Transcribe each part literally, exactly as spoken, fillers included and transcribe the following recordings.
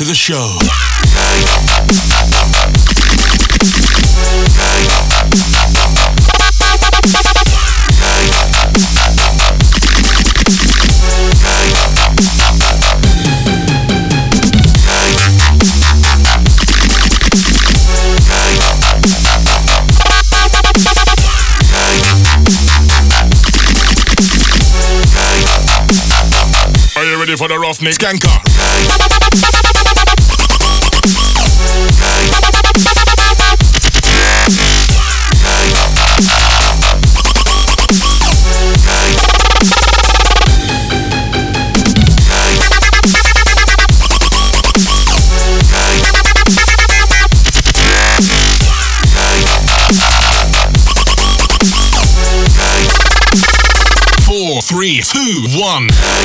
the show. Are you ready for the Roughneck Skanker? Four, three, two, one.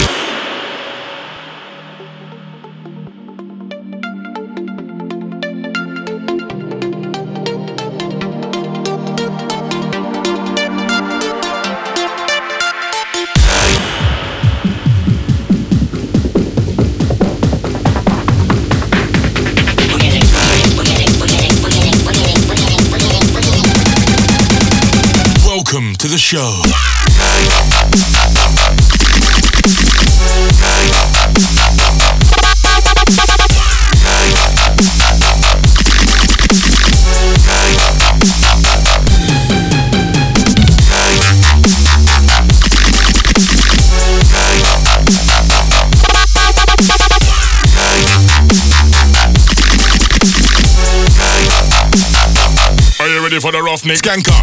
Welcome to the show. Are you ready for the Roughneck Skanker?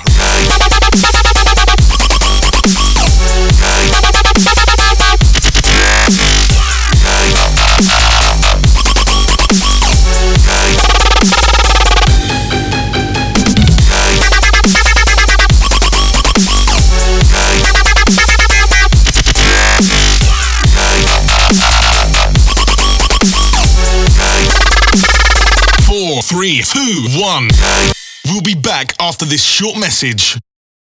Four, three, two, one. We'll be back after this short message.